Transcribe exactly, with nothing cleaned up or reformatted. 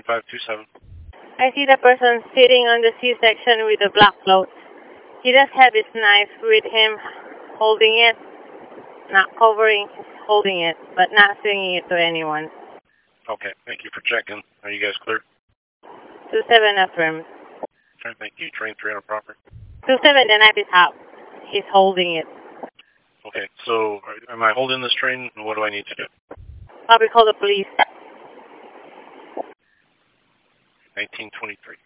five two seven. I see the person sitting on the C-section with a black cloth. He does have his knife with him, holding it, not covering, holding it, but not swinging it to anyone. Okay, thank you for checking. Are you guys clear? two seven affirmed. Sure, thank you. Train three on a proper. two seven, the knife is out. He's holding it. Okay, so am I holding this train? What do I need to do? Probably call the police. nineteen twenty-three.